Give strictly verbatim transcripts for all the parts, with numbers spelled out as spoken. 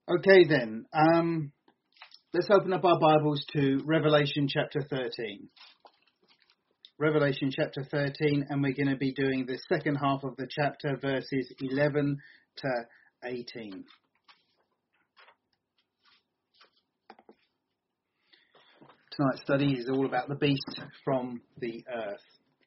Okay then, um, let's open up our Bibles to Revelation chapter thirteen. Revelation chapter thirteen, and we're going to be doing the second half of the chapter, verses eleven to eighteen. Tonight's study is all about the beast from the earth.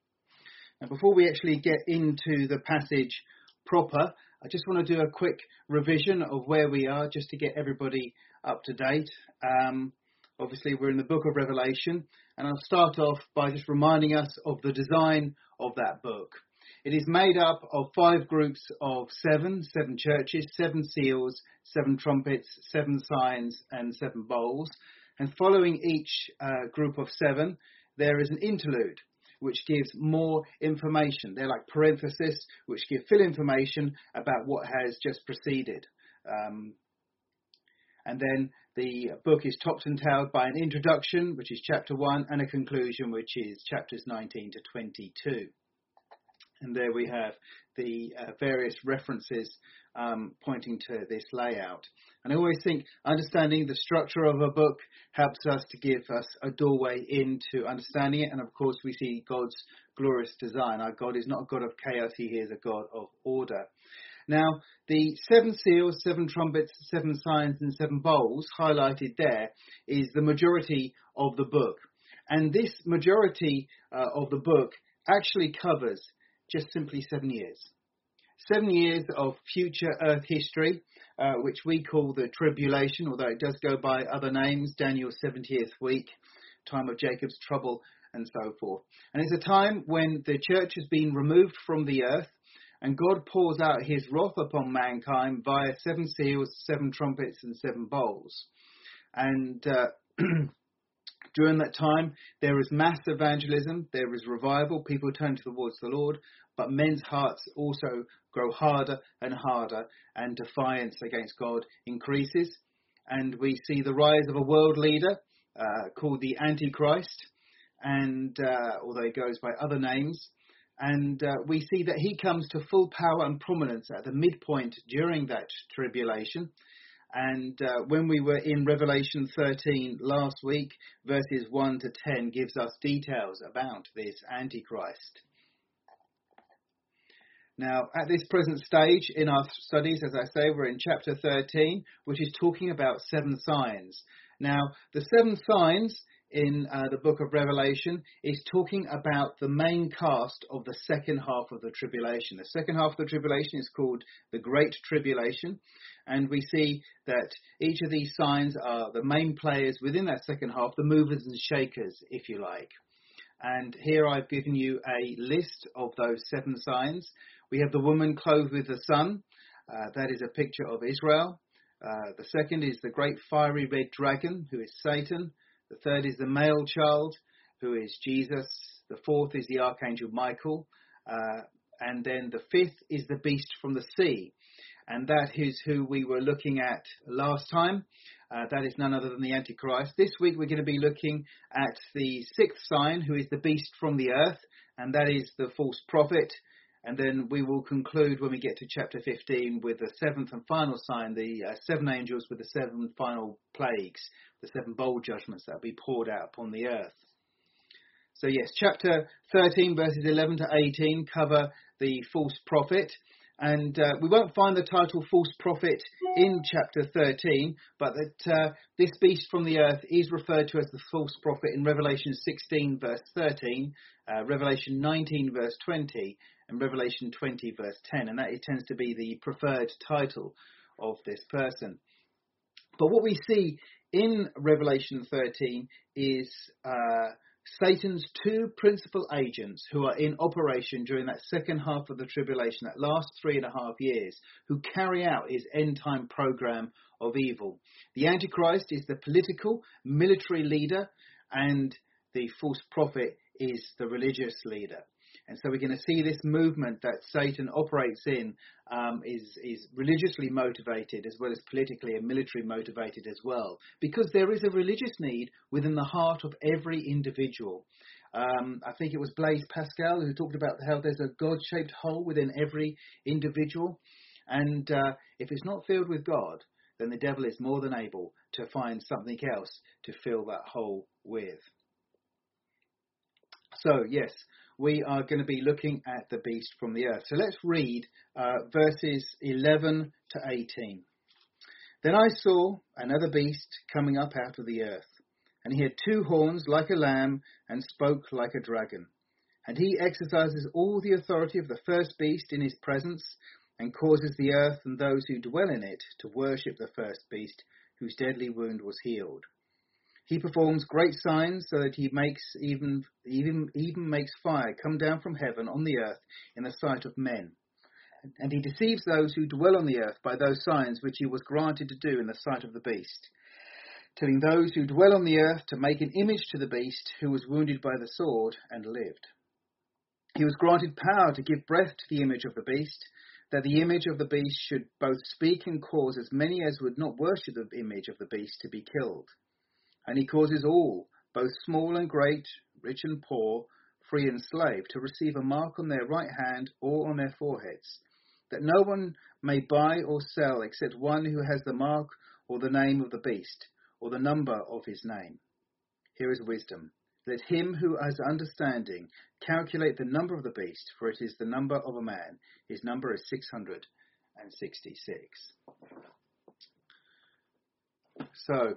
And before we actually get into the passage proper, I just want to do a quick revision of where we are, just to get everybody up to date. Um, obviously, we're in the book of Revelation, and I'll start off by just reminding us of the design of that book. It is made up of five groups of seven, seven churches, seven seals, seven trumpets, seven signs, and seven bowls. And following each uh, group of seven, there is an interlude, which gives more information. They're like parentheses, which give full information about what has just preceded. Um, and then the book is topped and tailed by an introduction, which is chapter one, and a conclusion, which is chapters nineteen to twenty-two. And there we have the uh, various references um, pointing to this layout. And I always think understanding the structure of a book helps us to give us a doorway into understanding it. And of course, we see God's glorious design. Our God is not a God of chaos. He is a God of order. Now, the seven seals, seven trumpets, seven signs, and seven bowls highlighted there is the majority of the book. And this majority uh, of the book actually covers just simply seven years. Seven years of future earth history, uh, which we call the tribulation, although it does go by other names, Daniel's seventieth week, time of Jacob's trouble, and so forth. And it's a time when the church has been removed from the earth, and God pours out his wrath upon mankind via seven seals, seven trumpets, and seven bowls. And uh, during that time, there is mass evangelism, there is revival, people turn towards the Lord, but men's hearts also grow harder and harder, and defiance against God increases. And we see the rise of a world leader uh, called the Antichrist, and uh, although he goes by other names. And uh, we see that he comes to full power and prominence at the midpoint during that tribulation. And uh, when we were in Revelation thirteen last week, verses one to ten gives us details about this Antichrist. Now, at this present stage in our studies, as I say, we're in chapter thirteen, which is talking about seven signs. Now, the seven signs in uh, the book of Revelation is talking about the main cast of the second half of the tribulation. The second half of the tribulation is called the Great Tribulation, and we see that each of these signs are the main players within that second half, the movers and shakers, if you like. And here I've given you a list of those seven signs. We have the woman clothed with the sun. Uh, that is a picture of Israel. Uh, the second is the great fiery red dragon, who is Satan. The third is the male child, who is Jesus. The fourth is the archangel Michael. Uh, and then the fifth is the beast from the sea. And that is who we were looking at last time. Uh, that is none other than the Antichrist. This week we're going to be looking at the sixth sign, who is the beast from the earth. And that is the false prophet. And then we will conclude when we get to chapter fifteen with the seventh and final sign, the uh, seven angels with the seven final plagues, the seven bowl judgments that will be poured out upon the earth. So yes, chapter thirteen, verses eleven to eighteen cover the false prophet. And uh, we won't find the title false prophet in chapter thirteen, but that uh, this beast from the earth is referred to as the false prophet in Revelation sixteen, verse thirteen, uh, Revelation nineteen, verse twenty, and Revelation twenty, verse ten. And that it tends to be the preferred title of this person. But what we see in Revelation thirteen is uh, Satan's two principal agents who are in operation during that second half of the tribulation, that last three and a half years, who carry out his end-time program of evil. The Antichrist is the political, military leader, and the false prophet is the religious leader. And so we're going to see this movement that Satan operates in um, is, is religiously motivated as well as politically and military motivated as well, because there is a religious need within the heart of every individual. Um, I think it was Blaise Pascal who talked about how there's a God-shaped hole within every individual. And uh, if it's not filled with God, then the devil is more than able to find something else to fill that hole with. So, yes, we are going to be looking at the beast from the earth. So let's read uh, verses eleven to eighteen. Then I saw another beast coming up out of the earth, and he had two horns like a lamb and spoke like a dragon. And he exercises all the authority of the first beast in his presence, and causes the earth and those who dwell in it to worship the first beast, whose deadly wound was healed. He performs great signs, so that he makes even even even makes fire come down from heaven on the earth in the sight of men. And he deceives those who dwell on the earth by those signs which he was granted to do in the sight of the beast, telling those who dwell on the earth to make an image to the beast who was wounded by the sword and lived. He was granted power to give breath to the image of the beast, that the image of the beast should both speak and cause as many as would not worship the image of the beast to be killed. And he causes all, both small and great, rich and poor, free and slave, to receive a mark on their right hand or on their foreheads, that no one may buy or sell except one who has the mark or the name of the beast, or the number of his name. Here is wisdom. Let him who has understanding calculate the number of the beast, for it is the number of a man. His number is six hundred sixty-six. So,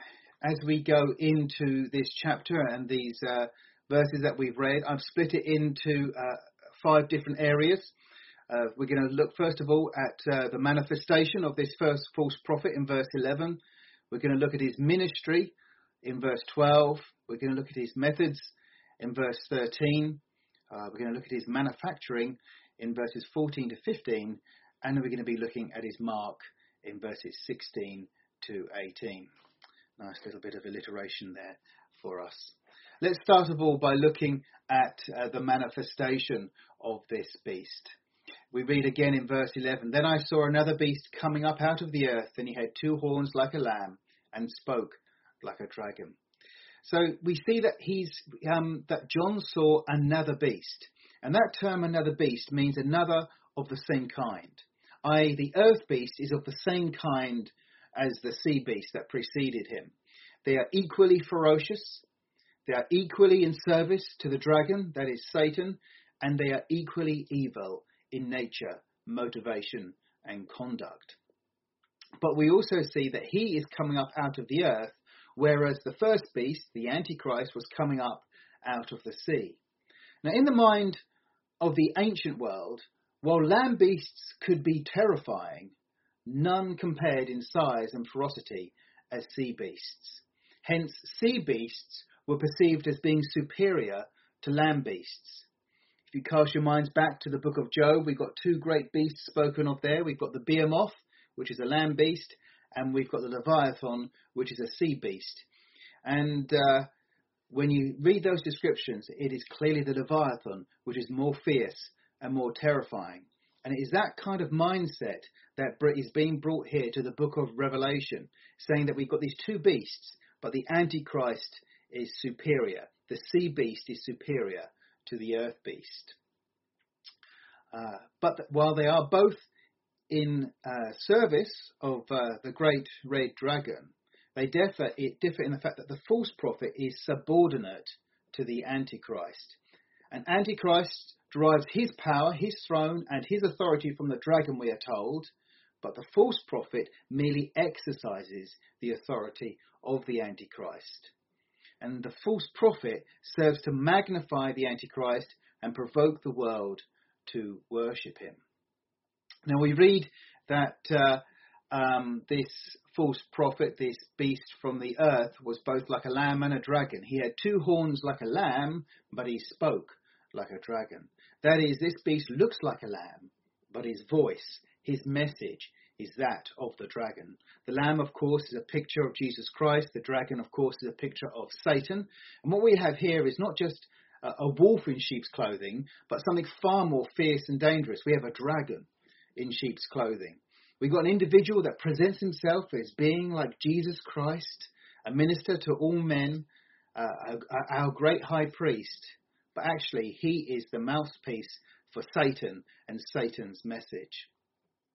as we go into this chapter and these uh, verses that we've read, I've split it into uh, five different areas. Uh, we're going to look first of all at uh, the manifestation of this first false prophet in verse eleven. We're going to look at his ministry in verse twelve. We're going to look at his methods in verse thirteen. Uh, we're going to look at his manufacturing in verses fourteen to fifteen. And then we're going to be looking at his mark in verses sixteen to eighteen. Nice little bit of alliteration there for us. Let's start of all by looking at uh, the manifestation of this beast. We read again in verse eleven, Then I saw another beast coming up out of the earth, and he had two horns like a lamb, and spoke like a dragon. So we see that he's um, that John saw another beast, and that term "another beast" means another of the same kind. that is, the earth beast is of the same kind as the sea beast that preceded him. They are equally ferocious. They are equally in service to the dragon, that is Satan, and they are equally evil in nature, motivation, and conduct. But we also see that he is coming up out of the earth, whereas the first beast, the Antichrist, was coming up out of the sea. Now, in the mind of the ancient world, while land beasts could be terrifying, none compared in size and ferocity as sea beasts. Hence, sea beasts were perceived as being superior to land beasts. If you cast your minds back to the book of Job, we've got two great beasts spoken of there. We've got the Behemoth, which is a land beast, and we've got the Leviathan, which is a sea beast. And uh, when you read those descriptions, it is clearly the Leviathan, which is more fierce and more terrifying. And it is that kind of mindset that is being brought here to the book of Revelation, saying that we've got these two beasts, but the Antichrist is superior. The sea beast is superior to the earth beast. Uh, but while they are both in uh, service of uh, the great red dragon, they differ, it differ in the fact that the false prophet is subordinate to the Antichrist. And Antichrist derives his power, his throne, and his authority from the dragon, we are told, but the false prophet merely exercises the authority of the Antichrist. And the false prophet serves to magnify the Antichrist and provoke the world to worship him. Now we read that uh, um, this false prophet, this beast from the earth, was both like a lamb and a dragon. He had two horns like a lamb, but he spoke like a dragon. That is, this beast looks like a lamb, but his voice, his message, is that of the dragon. The lamb, of course, is a picture of Jesus Christ. The dragon, of course, is a picture of Satan. And what we have here is not just a, a wolf in sheep's clothing, but something far more fierce and dangerous. We have a dragon in sheep's clothing. We've got an individual that presents himself as being like Jesus Christ, a minister to all men, uh, our great high priest. But actually, he is the mouthpiece for Satan and Satan's message.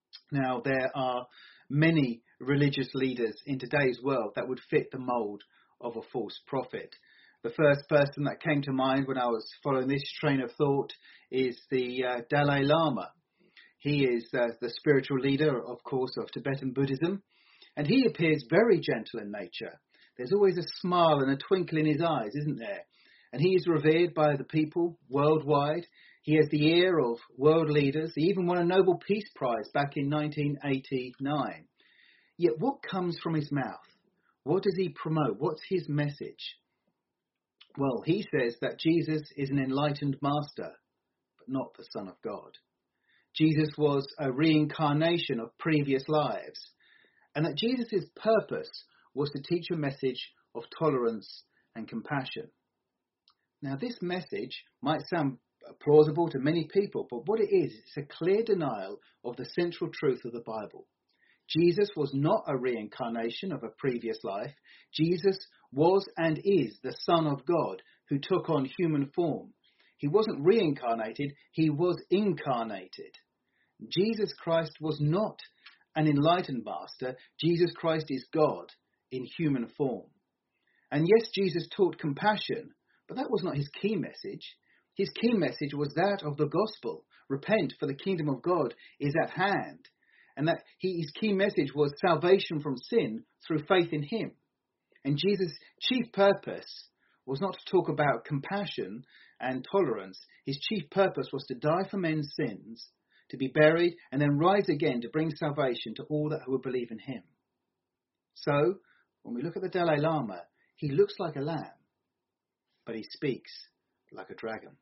Now, there are many religious leaders in today's world that would fit the mould of a false prophet. The first person that came to mind when I was following this train of thought is the uh, Dalai Lama. He is uh, the spiritual leader, of course, of Tibetan Buddhism, and he appears very gentle in nature. There's always a smile and a twinkle in his eyes, isn't there? And he is revered by the people worldwide. He has the ear of world leaders. He even won a Nobel Peace Prize back in nineteen eighty-nine. Yet what comes from his mouth? What does he promote? What's his message? Well, he says that Jesus is an enlightened master, but not the Son of God. Jesus was a reincarnation of previous lives, and that Jesus' purpose was to teach a message of tolerance and compassion. Now, this message might sound plausible to many people, but what it is, it's a clear denial of the central truth of the Bible. Jesus was not a reincarnation of a previous life. Jesus was and is the Son of God who took on human form. He wasn't reincarnated, he was incarnated. Jesus Christ was not an enlightened master. Jesus Christ is God in human form. And yes, Jesus taught compassion, but that was not his key message. His key message was that of the gospel. Repent, for the kingdom of God is at hand. And that he, his key message was salvation from sin through faith in him. And Jesus' chief purpose was not to talk about compassion and tolerance. His chief purpose was to die for men's sins, to be buried, and then rise again to bring salvation to all that would believe in him. So, when we look at the Dalai Lama, he looks like a lamb, but he speaks like a dragon.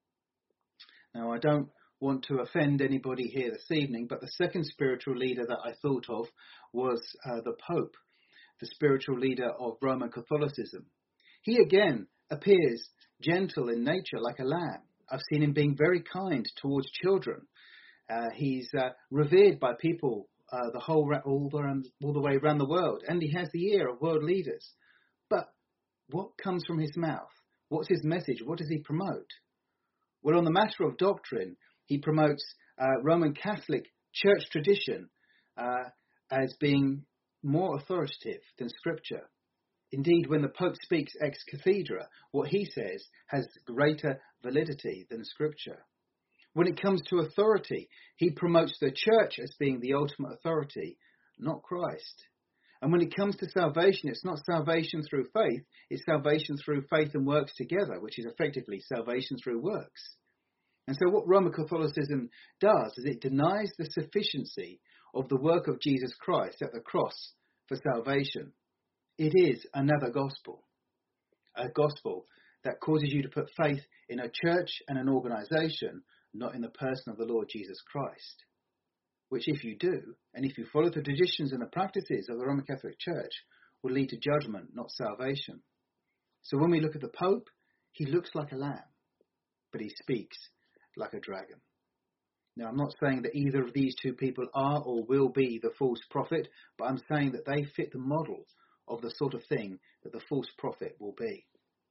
Now, I don't want to offend anybody here this evening, but the second spiritual leader that I thought of was uh, the Pope, the spiritual leader of Roman Catholicism. He again appears gentle in nature like a lamb. I've seen him being very kind towards children. Uh, he's uh, revered by people uh, the whole all the, all the way around the world, and he has the ear of world leaders. But what comes from his mouth? What's his message? What does he promote? Well, on the matter of doctrine, he promotes uh, Roman Catholic church tradition uh, as being more authoritative than Scripture. Indeed, when the Pope speaks ex cathedra, what he says has greater validity than Scripture. When it comes to authority, he promotes the church as being the ultimate authority, not Christ. And when it comes to salvation, it's not salvation through faith, it's salvation through faith and works together, which is effectively salvation through works. And so what Roman Catholicism does is it denies the sufficiency of the work of Jesus Christ at the cross for salvation. It is another gospel, a gospel that causes you to put faith in a church and an organisation, not in the person of the Lord Jesus Christ, which if you do, and if you follow the traditions and the practices of the Roman Catholic Church, will lead to judgment, not salvation. So when we look at the Pope, he looks like a lamb, but he speaks like a dragon. Now, I'm not saying that either of these two people are or will be the false prophet, but I'm saying that they fit the model of the sort of thing that the false prophet will be.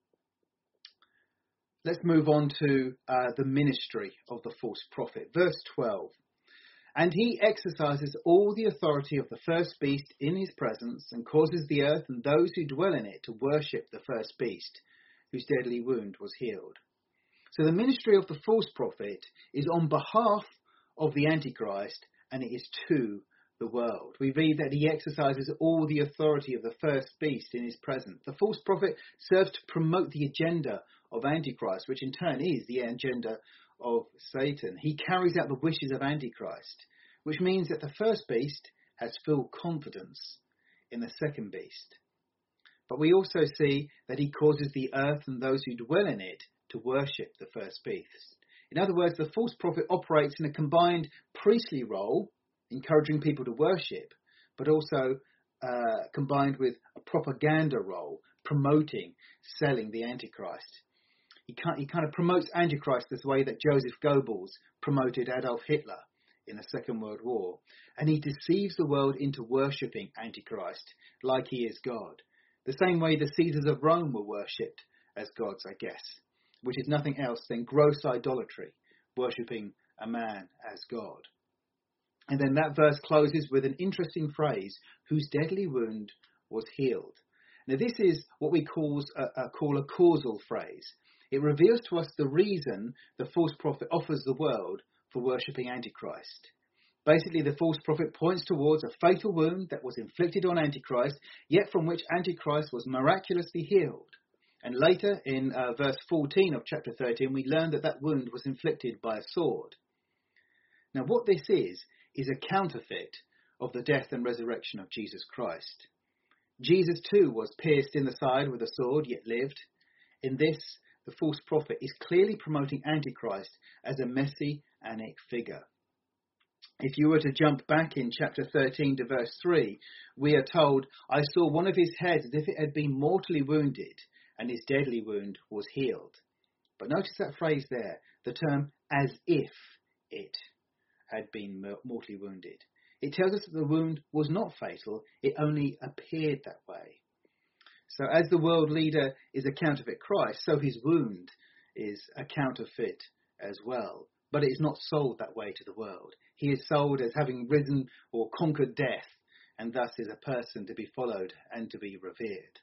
Let's move on to uh, the ministry of the false prophet. Verse twelve. And he exercises all the authority of the first beast in his presence, and causes the earth and those who dwell in it to worship the first beast, whose deadly wound was healed. So the ministry of the false prophet is on behalf of the Antichrist, and it is to the world. We read that he exercises all the authority of the first beast in his presence. The false prophet serves to promote the agenda of Antichrist, which in turn is the agenda of Satan. He carries out the wishes of Antichrist, which means that the first beast has full confidence in the second beast. But we also see that he causes the earth and those who dwell in it to worship the first beast. In other words, the false prophet operates in a combined priestly role, encouraging people to worship, but also uh, combined with a propaganda role, promoting, selling the Antichrist. He, he kind of promotes Antichrist this way that Joseph Goebbels promoted Adolf Hitler in the Second World War. And he deceives the world into worshipping Antichrist like he is God. The same way the Caesars of Rome were worshipped as gods, I guess, which is nothing else than gross idolatry, worshipping a man as God. And then that verse closes with an interesting phrase, whose deadly wound was healed. Now this is what we call a, a, call a causal phrase. It reveals to us the reason the false prophet offers the world for worshipping Antichrist. Basically, the false prophet points towards a fatal wound that was inflicted on Antichrist, yet from which Antichrist was miraculously healed. And later, in uh, verse fourteen of chapter thirteen, we learn that that wound was inflicted by a sword. Now, what this is, is a counterfeit of the death and resurrection of Jesus Christ. Jesus too was pierced in the side with a sword, yet lived. In this, the false prophet is clearly promoting Antichrist as a messianic figure. If you were to jump back in chapter thirteen to verse three, we are told, I saw one of his heads as if it had been mortally wounded, and his deadly wound was healed. But notice that phrase there, the term as if it had been mortally wounded. It tells us that the wound was not fatal, it only appeared that way. So as the world leader is a counterfeit Christ, so his wound is a counterfeit as well. But it is not sold that way to the world. He is sold as having risen or conquered death, and thus is a person to be followed and to be revered.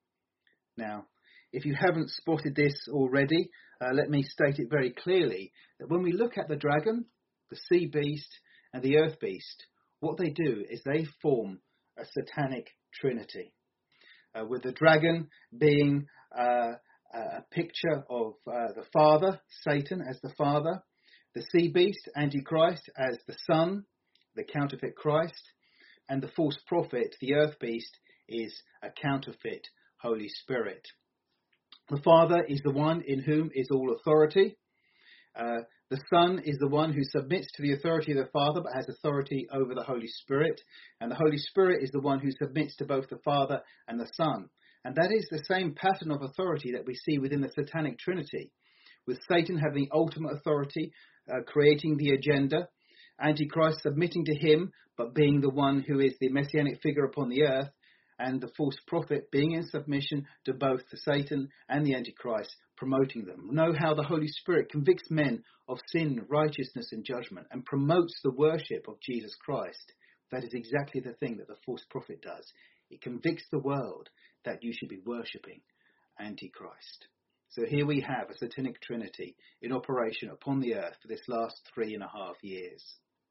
Now, if you haven't spotted this already, uh, let me state it very clearly, that when we look at the dragon, the sea beast, and the earth beast, what they do is they form a satanic trinity, uh, with the dragon being uh, a picture of uh, the father, Satan as the father, the sea beast, Antichrist, as the son, the counterfeit Christ, and the false prophet, the earth beast, is a counterfeit Holy Spirit. The Father is the one in whom is all authority. Uh, the Son is the one who submits to the authority of the Father but has authority over the Holy Spirit. And the Holy Spirit is the one who submits to both the Father and the Son. And that is the same pattern of authority that we see within the Satanic Trinity, with Satan having ultimate authority, uh, creating the agenda, Antichrist submitting to him but being the one who is the messianic figure upon the earth, and the false prophet being in submission to both the Satan and the Antichrist, promoting them. Know how the Holy Spirit convicts men of sin, righteousness and judgment and promotes the worship of Jesus Christ. That is exactly the thing that the false prophet does. It convicts the world that you should be worshipping Antichrist. So here we have a satanic trinity in operation upon the earth for this last three and a half years.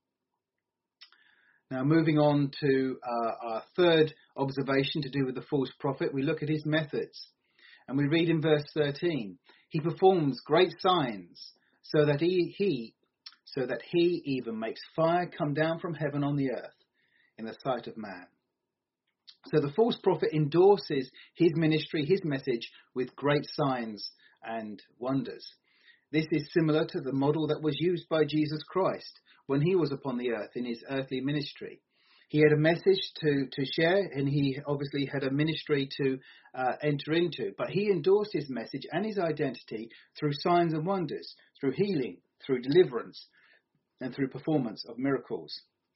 Now, moving on to uh, our third observation to do with the false prophet, we look at his methods. And we read in verse thirteen, he performs great signs so that he, he, so that he even makes fire come down from heaven on the earth in the sight of man. So the false prophet endorses his ministry, his message, with great signs and wonders. This is similar to the model that was used by Jesus Christ when he was upon the earth in his earthly ministry. He had a message to, to share, and he obviously had a ministry to uh, enter into. But he endorsed his message and his identity through signs and wonders, through healing, through deliverance, and through performance of miracles.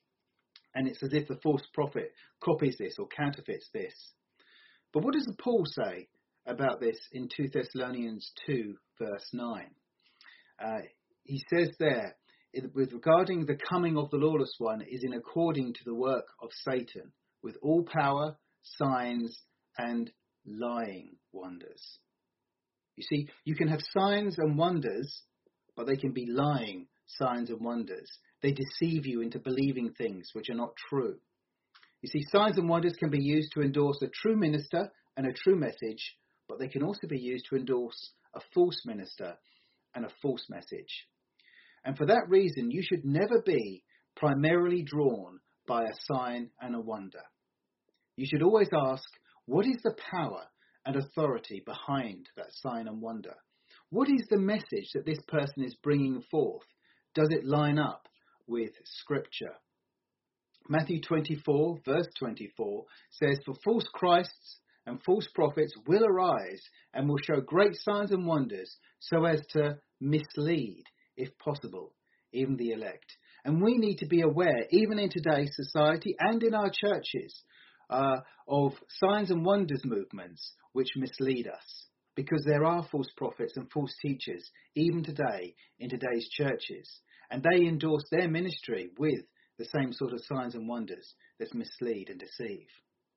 And it's as if the false prophet copies this or counterfeits this. But what does Paul say about this in Second Thessalonians two, verse nine? Uh, he says there, with regarding the coming of the lawless one, is in according to the work of Satan, with all power, signs, and lying wonders. You see, you can have signs and wonders, but they can be lying signs and wonders. They deceive you into believing things which are not true. You see, signs and wonders can be used to endorse a true minister and a true message, but they can also be used to endorse a false minister and a false message. And for that reason, you should never be primarily drawn by a sign and a wonder. You should always ask, what is the power and authority behind that sign and wonder? What is the message that this person is bringing forth? Does it line up with Scripture? Matthew twenty-four, verse twenty-four says, for false Christs and false prophets will arise and will show great signs and wonders so as to mislead, if possible, even the elect. And we need to be aware, even in today's society and in our churches, uh, of signs and wonders movements which mislead us. Because there are false prophets and false teachers, even today, in today's churches. And they endorse their ministry with the same sort of signs and wonders that mislead and deceive.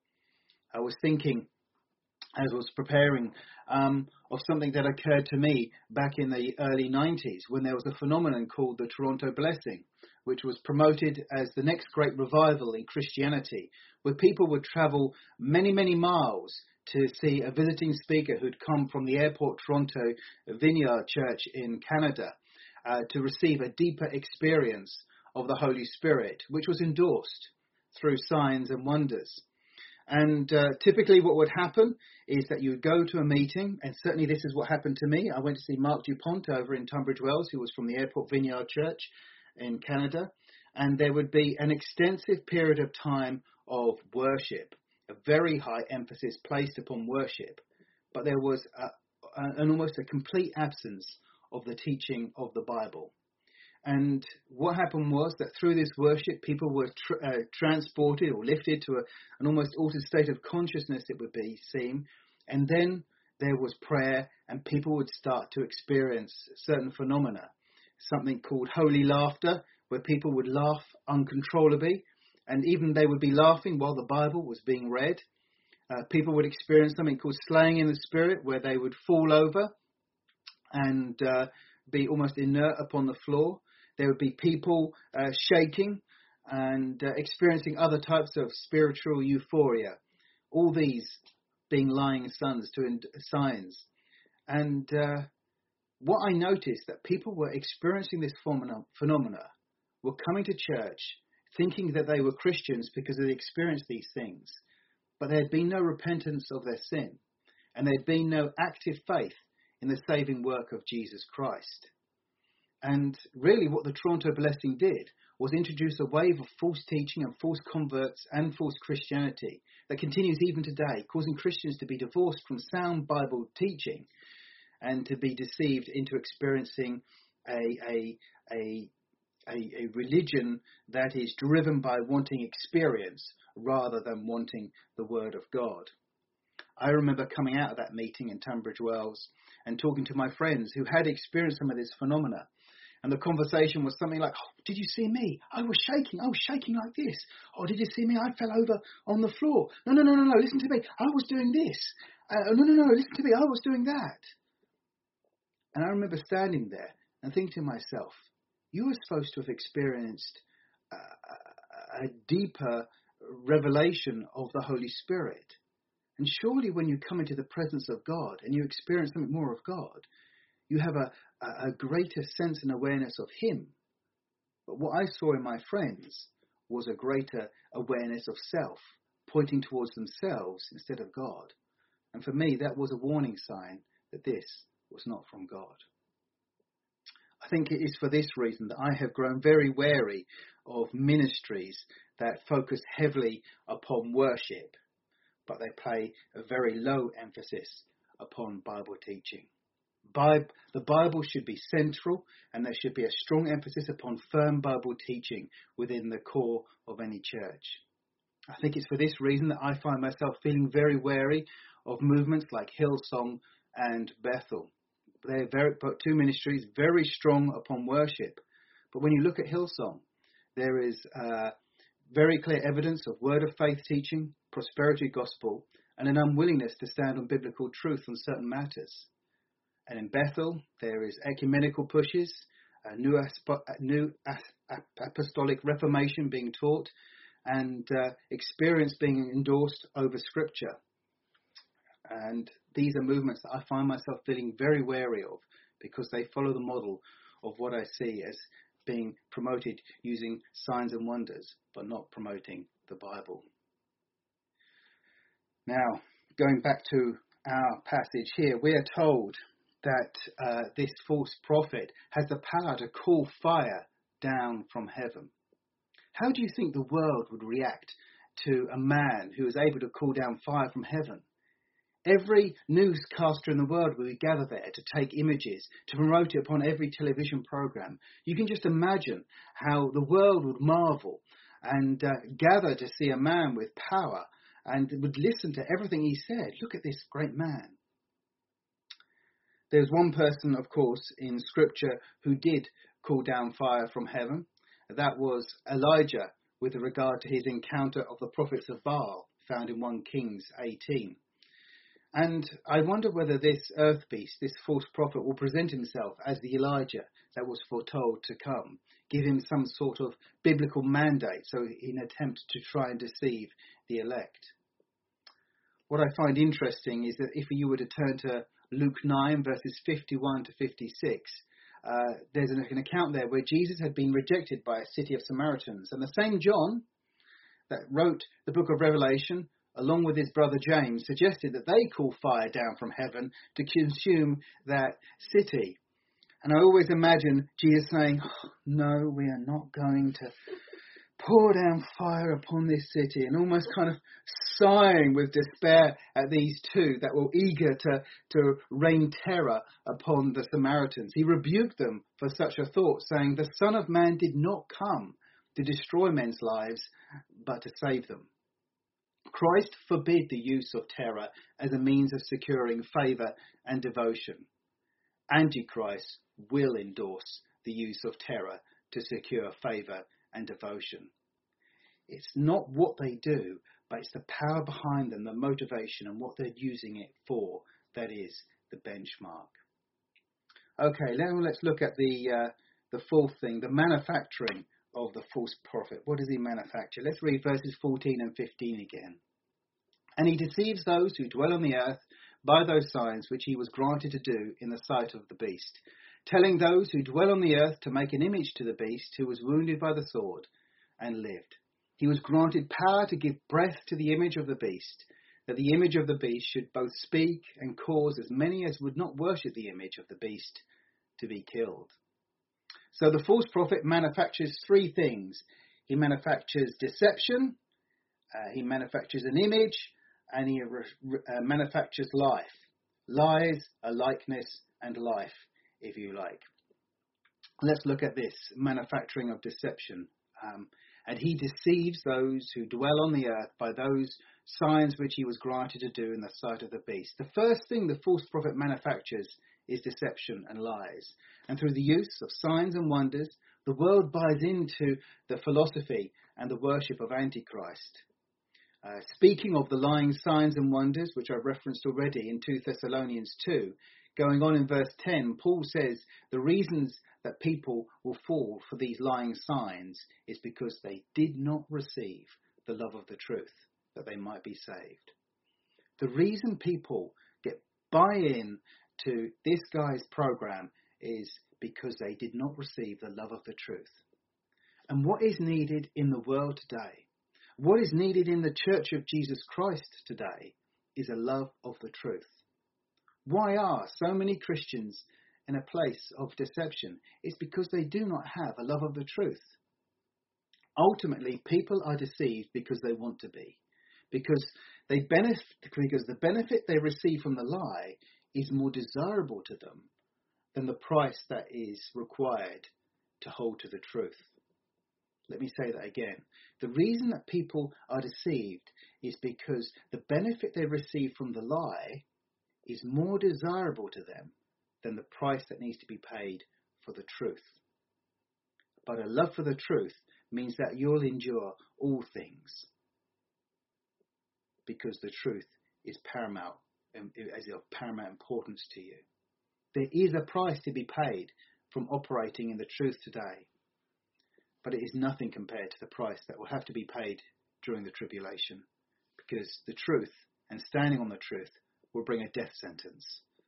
I was thinking, as I was preparing, um, of something that occurred to me back in the early nineties when there was a phenomenon called the Toronto Blessing, which was promoted as the next great revival in Christianity, where people would travel many, many miles to see a visiting speaker who'd come from the Airport Toronto Vineyard Church in Canada uh, to receive a deeper experience of the Holy Spirit, which was endorsed through signs and wonders. And uh, typically what would happen is that you would go to a meeting, and certainly this is what happened to me. I went to see Mark Dupont over in Tunbridge Wells, who was from the Airport Vineyard Church in Canada, and there would be an extensive period of time of worship, a very high emphasis placed upon worship, but there was a, a, an almost a complete absence of the teaching of the Bible. And what happened was that through this worship, people were tr- uh, transported or lifted to a, an almost altered state of consciousness, it would be seen. And then there was prayer, and people would start to experience certain phenomena, something called holy laughter, where people would laugh uncontrollably, and even they would be laughing while the Bible was being read. Uh, people would experience something called slaying in the spirit, where they would fall over and uh, be almost inert upon the floor. There would be people uh, shaking and uh, experiencing other types of spiritual euphoria. All these being lying sons to ind- signs. And uh, what I noticed that people were experiencing this phenomena, phenomena, were coming to church thinking that they were Christians because they experienced these things. But there had been no repentance of their sin. And there had been no active faith in the saving work of Jesus Christ. And really what the Toronto Blessing did was introduce a wave of false teaching and false converts and false Christianity that continues even today, causing Christians to be divorced from sound Bible teaching and to be deceived into experiencing a, a, a, a, a religion that is driven by wanting experience rather than wanting the Word of God. I remember coming out of that meeting in Tunbridge Wells and talking to my friends who had experienced some of this phenomena. And the conversation was something like, oh, did you see me? I was shaking. I was shaking like this. Oh, did you see me? I fell over on the floor. No, no, no, no, no. Listen to me. I was doing this. Uh, no, no, no. Listen to me. I was doing that. And I remember standing there and thinking to myself, you were supposed to have experienced uh, a deeper revelation of the Holy Spirit. And surely when you come into the presence of God and you experience something more of God, you have a, a greater sense and awareness of Him. But what I saw in my friends was a greater awareness of self, pointing towards themselves instead of God. And for me, that was a warning sign that this was not from God. I think it is for this reason that I have grown very wary of ministries that focus heavily upon worship, but they play a very low emphasis upon Bible teaching. The Bible should be central, and there should be a strong emphasis upon firm Bible teaching within the core of any church. I think it's for this reason that I find myself feeling very wary of movements like Hillsong and Bethel. They're very, two ministries very strong upon worship. But when you look at Hillsong, there is uh, very clear evidence of word of faith teaching, prosperity gospel, and an unwillingness to stand on biblical truth on certain matters. And in Bethel, there is ecumenical pushes, a new, aspo- new apostolic reformation being taught, and uh, experience being endorsed over Scripture. And these are movements that I find myself feeling very wary of because they follow the model of what I see as being promoted using signs and wonders, but not promoting the Bible. Now, going back to our passage here, we are told that uh, this false prophet has the power to call fire down from heaven. How do you think the world would react to a man who is able to call down fire from heaven? Every newscaster in the world will gather there to take images, to promote it upon every television program. You can just imagine how the world would marvel and uh, gather to see a man with power and would listen to everything he said. Look at this great man. There's one person, of course, in Scripture who did call down fire from heaven, That was Elijah with regard to his encounter of the prophets of Baal, found in First Kings eighteen. And I wonder whether this earth beast, this false prophet, will present himself as the Elijah that was foretold to come, give him some sort of biblical mandate, so in an attempt to try and deceive the elect. What I find interesting is that if you were to turn to Luke nine, verses fifty-one to fifty-six, uh, there's an, an account there where Jesus had been rejected by a city of Samaritans. And the same John that wrote the book of Revelation, along with his brother James, suggested that they call fire down from heaven to consume that city. And I always imagine Jesus saying, oh, no, we are not going to pour down fire upon this city, and almost kind of sighing with despair at these two that were eager to, to rain terror upon the Samaritans. He rebuked them for such a thought, saying, the Son of Man did not come to destroy men's lives, but to save them. Christ forbid the use of terror as a means of securing favour and devotion. Antichrist will endorse the use of terror to secure favour and devotion. It's not what they do, but it's the power behind them, the motivation, and what they're using it for that is the benchmark. Okay, now let's look at the uh, the fourth thing, the manufacturing of the false prophet. What does he manufacture? Let's read verses fourteen and fifteen again. And he deceives those who dwell on the earth by those signs which he was granted to do in the sight of the beast, telling those who dwell on the earth to make an image to the beast who was wounded by the sword and lived. He was granted power to give breath to the image of the beast, that the image of the beast should both speak and cause as many as would not worship the image of the beast to be killed. So the false prophet manufactures three things. He manufactures deception, uh, he manufactures an image, and he re- uh, manufactures life. Lies, a likeness, and life, if you like. Let's look at this, manufacturing of deception. Um, and he deceives those who dwell on the earth by those signs which he was granted to do in the sight of the beast. The first thing the false prophet manufactures is deception and lies. And through the use of signs and wonders, the world buys into the philosophy and the worship of Antichrist. Uh, speaking of the lying signs and wonders, which I've referenced already in Second Thessalonians two, going on in verse ten, Paul says the reasons that people will fall for these lying signs is because they did not receive the love of the truth, that they might be saved. The reason people get buy-in to this guy's program is because they did not receive the love of the truth. And what is needed in the world today, what is needed in the Church of Jesus Christ today, is a love of the truth. Why are so many Christians in a place of deception? It's because they do not have a love of the truth. Ultimately, people are deceived because they want to be, because they benefit, because the benefit they receive from the lie is more desirable to them than the price that is required to hold to the truth. Let me say that again. The reason that people are deceived is because the benefit they receive from the lie is more desirable to them than the price that needs to be paid for the truth. But a love for the truth means that you'll endure all things because the truth is paramount, as of paramount importance to you. There is a price to be paid from operating in the truth today, but it is nothing compared to the price that will have to be paid during the tribulation, because the truth and standing on the truth will bring a death sentence.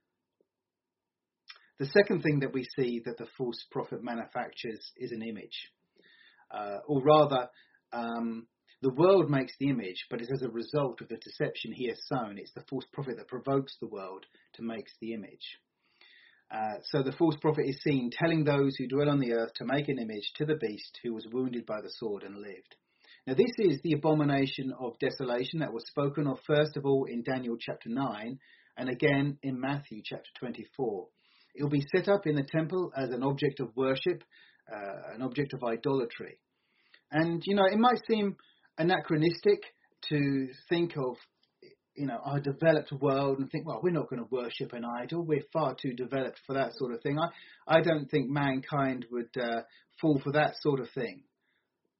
The second thing that we see that the false prophet manufactures is an image. Uh, or rather, um, the world makes the image, but it's as a result of the deception he has sown. It's the false prophet that provokes the world to make the image. Uh, so the false prophet is seen telling those who dwell on the earth to make an image to the beast who was wounded by the sword and lived. Now this is the abomination of desolation that was spoken of first of all in Daniel chapter nine and again in Matthew chapter twenty-four. It will be set up in the temple as an object of worship, uh, an object of idolatry. And, you know, it might seem anachronistic to think of, you know, our developed world and think, well, we're not going to worship an idol. We're far too developed for that sort of thing. I, I don't think mankind would uh, fall for that sort of thing.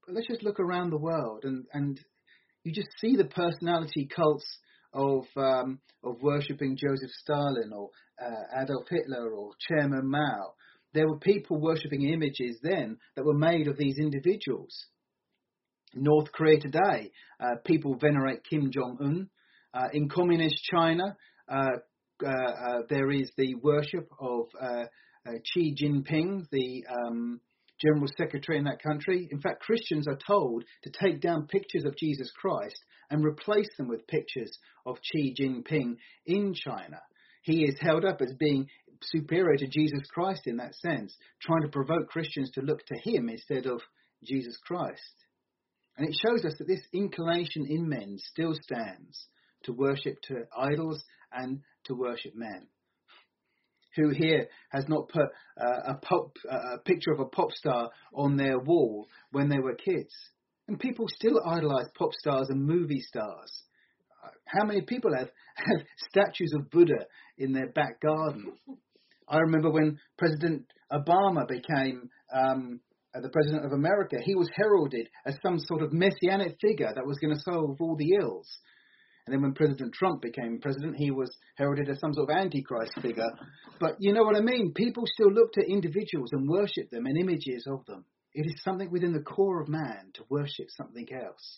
let's just look around the world, and, and you just see the personality cults of um, of worshipping Joseph Stalin or uh, Adolf Hitler or Chairman Mao. There were people worshipping images then that were made of these individuals. North Korea today, uh, people venerate Kim Jong-un. Uh, in communist China, uh, uh, uh, there is the worship of uh, uh, Xi Jinping, the um, General Secretary in that country. In fact, Christians are told to take down pictures of Jesus Christ and replace them with pictures of Xi Jinping in China. He is held up as being superior to Jesus Christ in that sense, trying to provoke Christians to look to him instead of Jesus Christ. And it shows us that this inclination in men still stands to worship to idols and to worship men. Who here has not put uh, a pop, uh, a picture of a pop star on their wall when they were kids? And people still idolize pop stars and movie stars. Uh, how many people have, have statues of Buddha in their back garden? I remember when President Obama became um, the President of America, he was heralded as some sort of messianic figure that was going to solve all the ills. And then when President Trump became president, he was heralded as some sort of antichrist figure. But you know what I mean? People still look to individuals and worship them and images of them. It is something within the core of man to worship something else.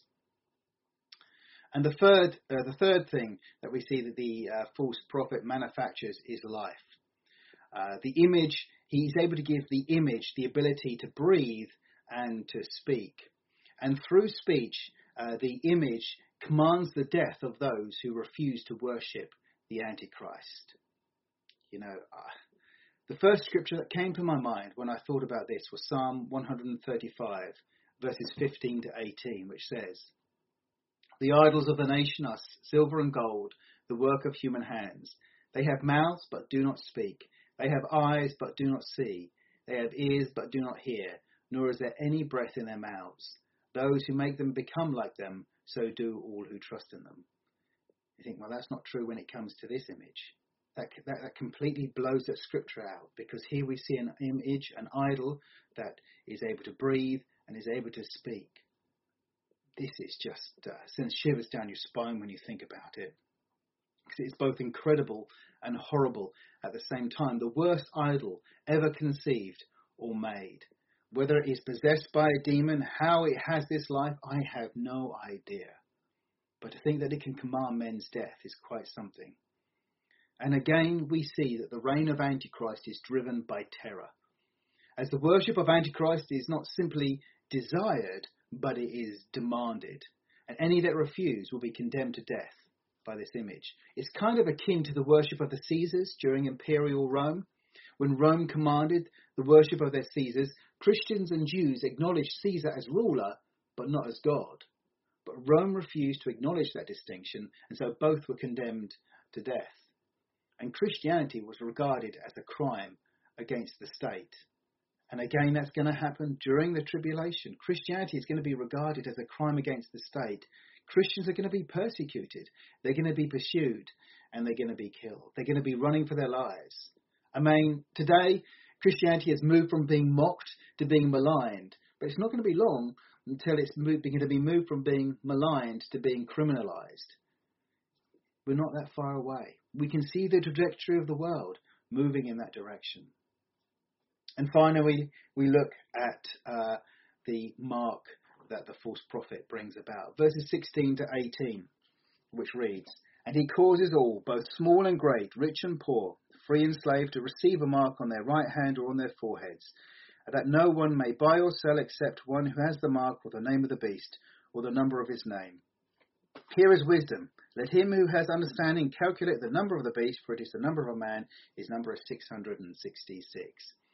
And the third, uh, the third thing that we see that the uh, false prophet manufactures is life. Uh, the image, he's able to give the image the ability to breathe and to speak. And through speech, uh, the image commands the death of those who refuse to worship the Antichrist. You know, uh, the first scripture that came to my mind when I thought about this was Psalm one thirty-five, verses fifteen to eighteen, which says, "The idols of the nation are silver and gold, the work of human hands. They have mouths but do not speak. They have eyes but do not see. They have ears but do not hear, nor is there any breath in their mouths. Those who make them become like them, so do all who trust in them." You think, well, that's not true when it comes to this image. That, that, that completely blows that scripture out, because here we see an image, an idol that is able to breathe and is able to speak. This is just uh, sends shivers down your spine when you think about it. It's both incredible and horrible at the same time. The worst idol ever conceived or made. Whether it is possessed by a demon, how it has this life, I have no idea. But to think that it can command men's death is quite something. And again, we see that the reign of Antichrist is driven by terror. As the worship of Antichrist is not simply desired, but it is demanded. And any that refuse will be condemned to death by this image. It's kind of akin to the worship of the Caesars during imperial Rome. When Rome commanded the worship of their Caesars, Christians and Jews acknowledged Caesar as ruler, but not as God. But Rome refused to acknowledge that distinction, and so both were condemned to death. And Christianity was regarded as a crime against the state. And again, that's going to happen during the tribulation. Christianity is going to be regarded as a crime against the state. Christians are going to be persecuted. They're going to be pursued, and they're going to be killed. They're going to be running for their lives. I mean, today, Christianity has moved from being mocked to being maligned. But it's not going to be long until it's moved, going to be moved from being maligned to being criminalized. We're not that far away. We can see the trajectory of the world moving in that direction. And finally, we look at uh, the mark that the false prophet brings about. Verses sixteen to eighteen, which reads, "And he causes all, both small and great, rich and poor, free and slave, to receive a mark on their right hand or on their foreheads, that no one may buy or sell except one who has the mark or the name of the beast or the number of his name. Here is wisdom. Let him who has understanding calculate the number of the beast, for it is the number of a man. His number is six hundred sixty-six.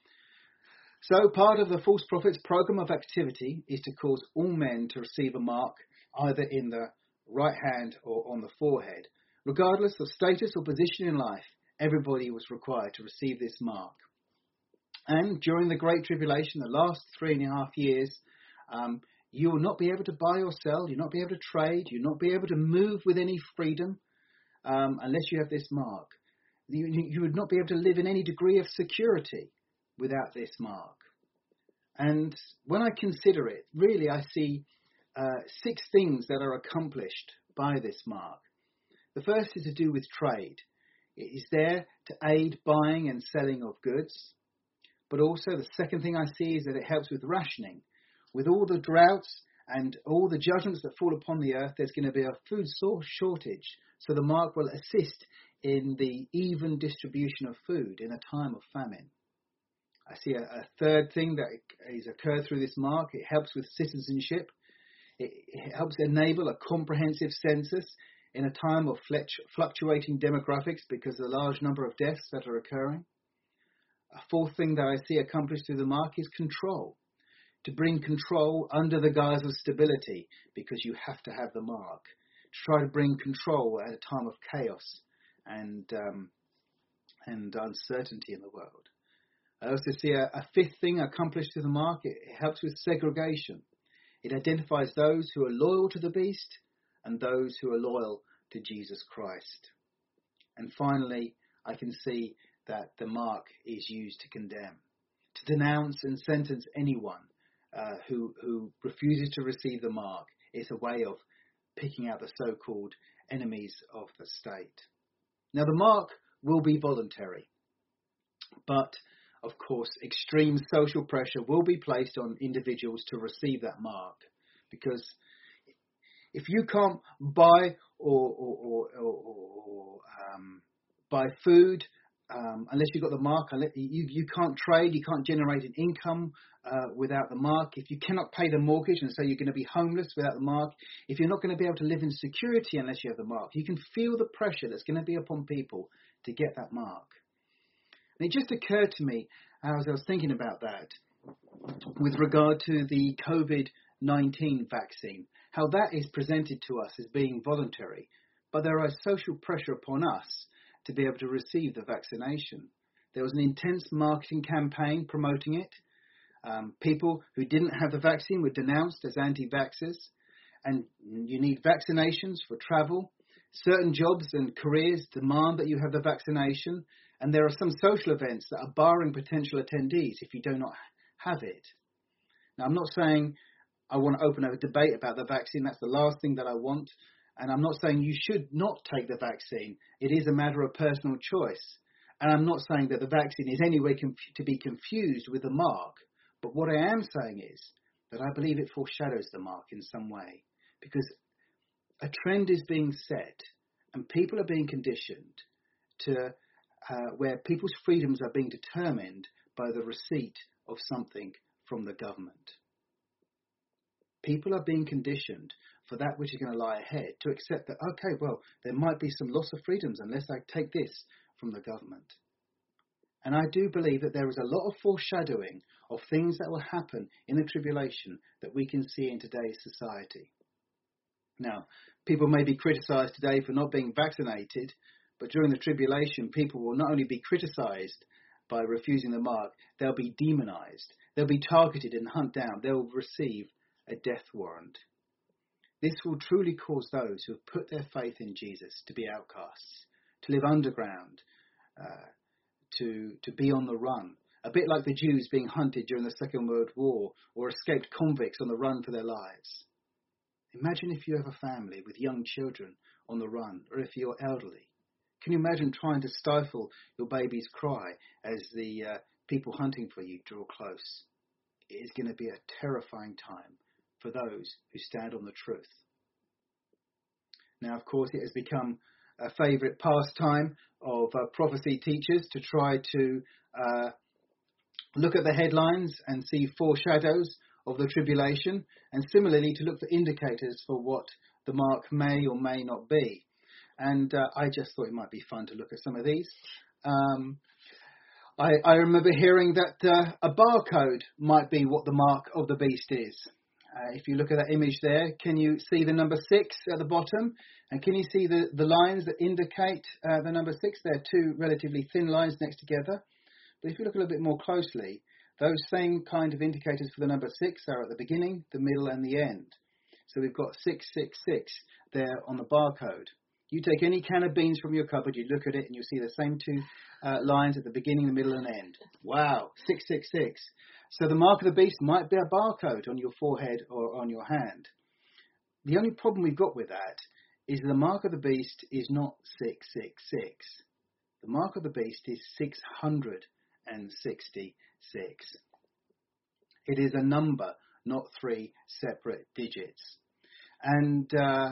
So part of the false prophet's program of activity is to cause all men to receive a mark, either in the right hand or on the forehead. Regardless of status or position in life, everybody was required to receive this mark. And during the Great Tribulation, the last three and a half years, um, you will not be able to buy or sell, you'll not be able to trade, you'll not be able to move with any freedom um, unless you have this mark. You, you would not be able to live in any degree of security without this mark. And when I consider it, really I see uh, six things that are accomplished by this mark. The first is to do with trade. It is there to aid buying and selling of goods. But also the second thing I see is that it helps with rationing. With all the droughts and all the judgments that fall upon the earth, there's going to be a food source shortage. So the mark will assist in the even distribution of food in a time of famine. I see a, a third thing that is occurred through this mark. It helps with citizenship. It, it helps enable a comprehensive census in a time of fluctuating demographics because of the large number of deaths that are occurring. A fourth thing that I see accomplished through the mark is control. To bring control under the guise of stability, because you have to have the mark. To try to bring control at a time of chaos and um, and uncertainty in the world. I also see a, a fifth thing accomplished through the mark. It, it helps with segregation. It identifies those who are loyal to the beast and those who are loyal to Jesus Christ. And finally, I can see that the mark is used to condemn, to denounce and sentence anyone uh, who, who refuses to receive the mark. It's a way of picking out the so-called enemies of the state. Now, the mark will be voluntary, but of course, extreme social pressure will be placed on individuals to receive that mark, because if you can't buy or, or, or, or, or um, buy food um, unless you've got the mark, you, you can't trade, you can't generate an income uh, without the mark. If you cannot pay the mortgage and so you're going to be homeless without the mark, if you're not going to be able to live in security unless you have the mark, you can feel the pressure that's going to be upon people to get that mark. And it just occurred to me as I was thinking about that with regard to the COVID nineteen vaccine, how that is presented to us as being voluntary, but there is social pressure upon us to be able to receive the vaccination. There was an intense marketing campaign promoting it. Um, people who didn't have the vaccine were denounced as anti-vaxxers, and you need vaccinations for travel. Certain jobs and careers demand that you have the vaccination, and there are some social events that are barring potential attendees if you do not have it. Now, I'm not saying I want to open a debate about the vaccine. That's the last thing that I want. And I'm not saying you should not take the vaccine. It is a matter of personal choice. And I'm not saying that the vaccine is any way conf- to be confused with the mark. But what I am saying is that I believe it foreshadows the mark in some way, because a trend is being set and people are being conditioned to uh, where people's freedoms are being determined by the receipt of something from the government. People are being conditioned for that which is going to lie ahead to accept that, okay, well, there might be some loss of freedoms unless I take this from the government. And I do believe that there is a lot of foreshadowing of things that will happen in the tribulation that we can see in today's society. Now, people may be criticised today for not being vaccinated, but during the tribulation, people will not only be criticised by refusing the mark, they'll be demonised. They'll be targeted and hunted down. They'll receive a death warrant. This will truly cause those who have put their faith in Jesus to be outcasts, to live underground, uh, to, to be on the run. A bit like the Jews being hunted during the Second World War, or escaped convicts on the run for their lives. Imagine if you have a family with young children on the run, or if you're elderly. Can you imagine trying to stifle your baby's cry as the uh, people hunting for you draw close? It is going to be a terrifying time for those who stand on the truth. Now, of course, it has become a favourite pastime of uh, prophecy teachers to try to uh, look at the headlines and see foreshadows of the tribulation, and similarly to look for indicators for what the mark may or may not be. And uh, I just thought it might be fun to look at some of these. Um, I, I remember hearing that uh, a barcode might be what the mark of the beast is. Uh, if you look at that image there, can you see the number six at the bottom? And can you see the, the lines that indicate uh, the number six? They're two relatively thin lines next together. But if you look a little bit more closely, those same kind of indicators for the number six are at the beginning, the middle, and the end. So we've got six six six there on the barcode. You take any can of beans from your cupboard, you look at it, and you see the same two uh, lines at the beginning, the middle, and end. Wow, six six six. So the mark of the beast might be a barcode on your forehead or on your hand. The only problem we've got with that is the mark of the beast is not six six six. The mark of the beast is six hundred sixty-six. It is a number, not three separate digits. And uh,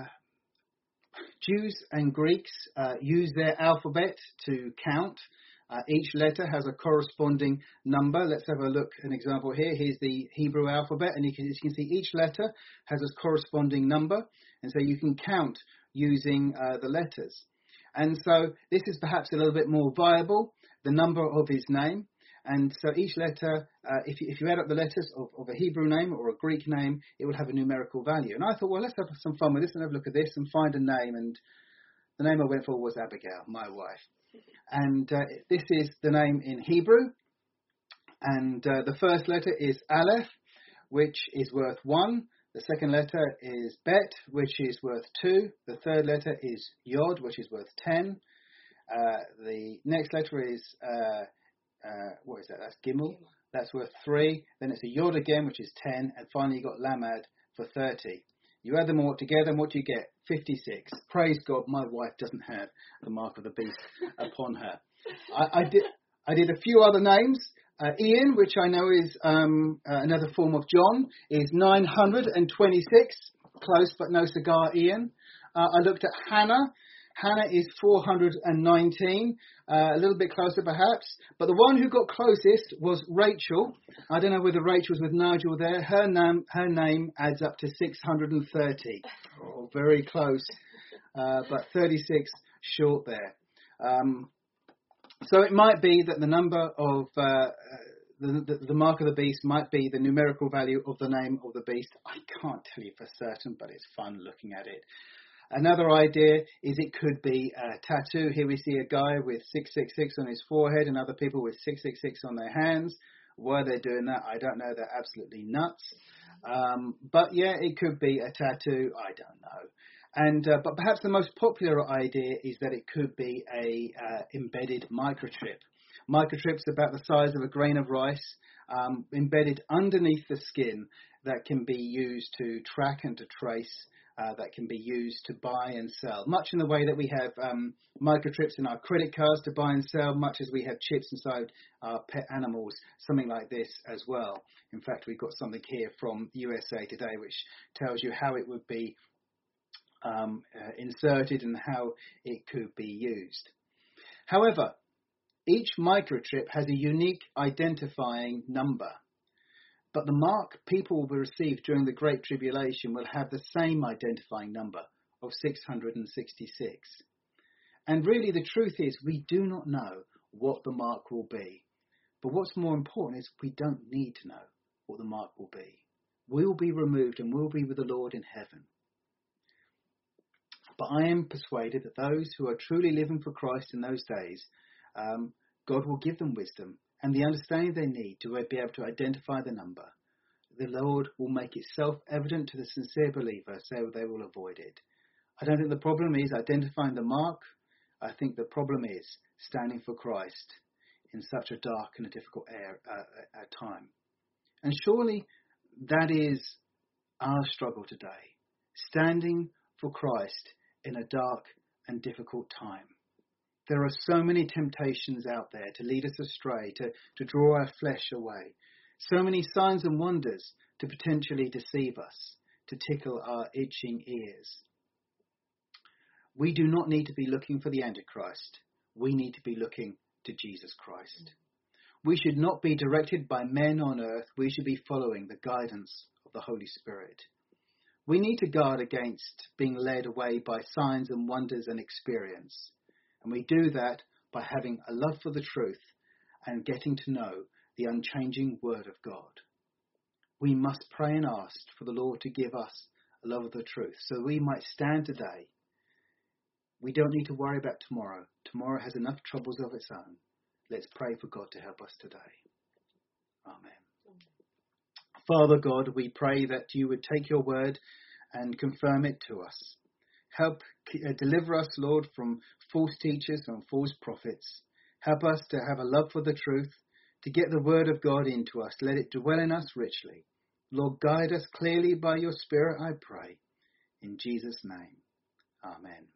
Jews and Greeks uh, use their alphabet to count. Uh, each letter has a corresponding number. Let's have a look, an example here. Here's the Hebrew alphabet, and you can, as you can see, each letter has a corresponding number, and so you can count using uh, the letters. And so this is perhaps a little bit more viable, the number of his name. And so each letter, uh, if, you, if you add up the letters of, of a Hebrew name or a Greek name, it will have a numerical value. And I thought, well, let's have some fun with this and have a look at this and find a name. And the name I went for was Abigail, my wife. And uh, this is the name in Hebrew. And uh, the first letter is Aleph, which is worth one. The second letter is Bet, which is worth two. The third letter is Yod, which is worth ten. Uh, the next letter is... Uh, Uh, what is that? That's Gimel. That's worth three. Then it's a Yod again, which is ten. And finally, you've got Lamad for thirty. You add them all together, and what do you get? fifty-six. Praise God, my wife doesn't have the mark of the beast upon her. I, I did I did a few other names. Uh, Ian, which I know is um, uh, another form of John, is nine hundred twenty-six. Close, but no cigar, Ian. Uh, I looked at Hannah. Hannah is four hundred nineteen, uh, a little bit closer perhaps. But the one who got closest was Rachel. I don't know whether Rachel was with Nigel there. Her name, her name adds up to six hundred thirty. Oh, very close, uh, but thirty-six short there. Um, so it might be that the number of uh, the, the, the mark of the beast might be the numerical value of the name of the beast. I can't tell you for certain, but it's fun looking at it. Another idea is it could be a tattoo. Here we see a guy with six six six on his forehead and other people with six six six on their hands. Why they're doing that, I don't know. They're absolutely nuts. Um, but yeah, it could be a tattoo. I don't know. And uh, but perhaps the most popular idea is that it could be a uh, embedded microchip. Microchips about the size of a grain of rice, um, embedded underneath the skin, that can be used to track and to trace. Uh, that can be used to buy and sell, much in the way that we have um, microchips in our credit cards to buy and sell, much as we have chips inside our pet animals, something like this as well. In fact, we've got something here from U S A Today which tells you how it would be um, uh, inserted and how it could be used. However, each microchip has a unique identifying number. But the mark people will receive during the Great Tribulation will have the same identifying number of six hundred sixty-six. And really the truth is we do not know what the mark will be. But what's more important is we don't need to know what the mark will be. We'll be removed and we'll be with the Lord in heaven. But I am persuaded that those who are truly living for Christ in those days, um, God will give them wisdom and the understanding they need to be able to identify the number. The Lord will make it self-evident to the sincere believer, so they will avoid it. I don't think the problem is identifying the mark. I think the problem is standing for Christ in such a dark and a difficult air, uh, uh, time. And surely that is our struggle today, standing for Christ in a dark and difficult time. There are so many temptations out there to lead us astray, to, to draw our flesh away. So many signs and wonders to potentially deceive us, to tickle our itching ears. We do not need to be looking for the Antichrist. We need to be looking to Jesus Christ. We should not be directed by men on earth. We should be following the guidance of the Holy Spirit. We need to guard against being led away by signs and wonders and experience. And we do that by having a love for the truth and getting to know the unchanging Word of God. We must pray and ask for the Lord to give us a love of the truth so we might stand today. We don't need to worry about tomorrow. Tomorrow has enough troubles of its own. Let's pray for God to help us today. Amen. Father God, we pray that you would take your word and confirm it to us. Help uh, deliver us, Lord, from false teachers and false prophets. Help us to have a love for the truth, to get the word of God into us. Let it dwell in us richly. Lord, guide us clearly by your Spirit, I pray. In Jesus' name, amen.